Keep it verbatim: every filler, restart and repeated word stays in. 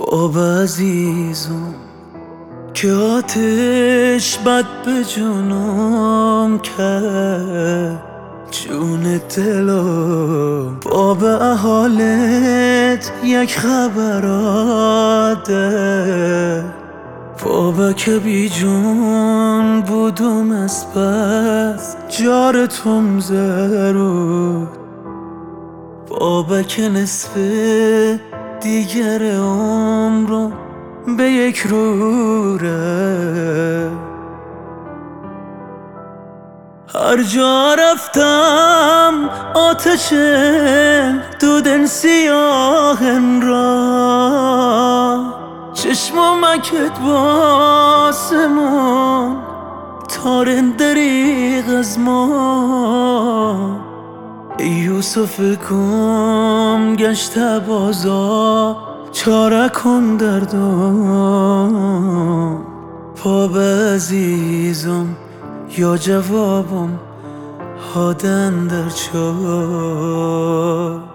باب عزیزم که آتش بد به جونم کرد، جون دلم باب احالت یک خبراده. بابا که بی جون بودم از بس جارتم زرود، بابا که نصف دیگر عمرم به یک روره. هر جا رفتم آتش دودن سیاهن را، چشممکت باسمون تارن دریغ از ما. یوسف کم گشت بازا چاره کن دردم. باب عزیزم یا جوابم هادن در چار.